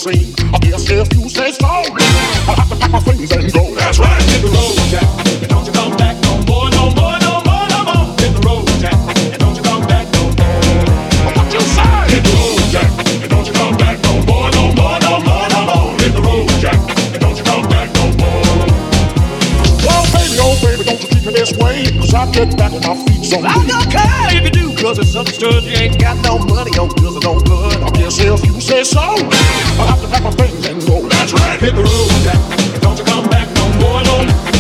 scene. I guess if you say so, I'll have to pack my things and go. That's right. Hit the road, Jack, and don't you come back no more, no more, no more, no more. Hit the road, Jack, and don't you come back no more. What you say? Hit the road, Jack, and don't you come back no more, no more, no more, no more. Hit the road, Jack, and don't you come back no more. Oh baby, don't you treat me this way, 'cause I get back on my feet someday. I don't care if you do, 'cause it's understood you ain't got no money, your bills are no good. I guess if you say so, I'll have to pack my things and go. That's right. Hit the road, Jack, and don't you come back no more, no more.